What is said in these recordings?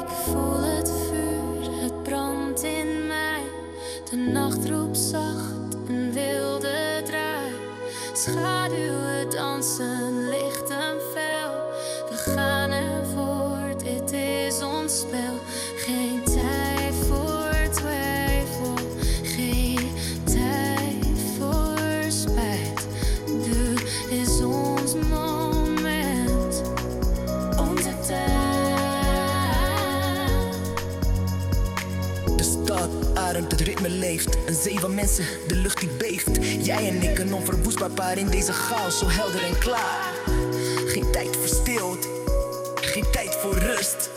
Ik voel het vuur, het brandt in mij. De nacht roept zacht, een wilde draai. Schaduwen dansen, lichten fel. We gaan ervoor, dit is ons spel. Geen tijd voor twijfel, geen tijd voor spijt. Nu is ons moment, onze tijd. De stad ademt, het ritme leeft. Een zee van mensen, de lucht die beeft. Jij en ik, een onverwoestbaar paar in deze chaos, zo helder en klaar. Geen tijd voor stilte, geen tijd voor rust.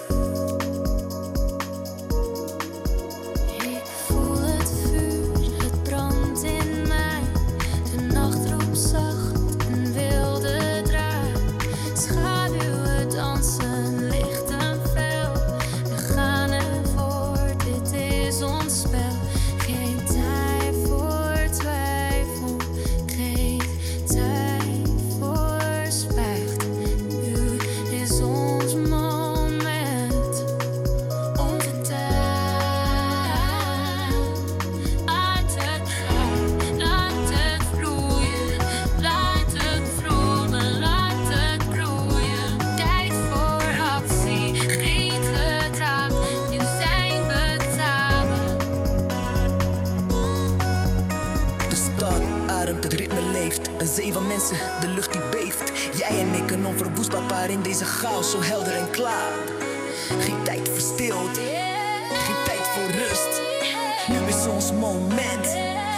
Ik voel het vuur, het brandt in mij. De nacht roept zacht, een wilde draai. Schaduwen dansen, lichten fel. We gaan ervoor, dit is ons spel. Geen tijd voor twijfel, geen tijd voor spijt. Nu is ons moment, onze tijd. Laat het vloeien, laat het vloeien, laat het broeien. Tijd voor actie, geen gedrag, nu zijn we samen. De stad ademt, het ritme leeft. Een zee van mensen, de lucht die beeft. Jij en ik, een onverwoestbaar paar in deze chaos, zo helder en klaar. Geen tijd voor stilte, geen tijd voor rust. Nu is ons moment,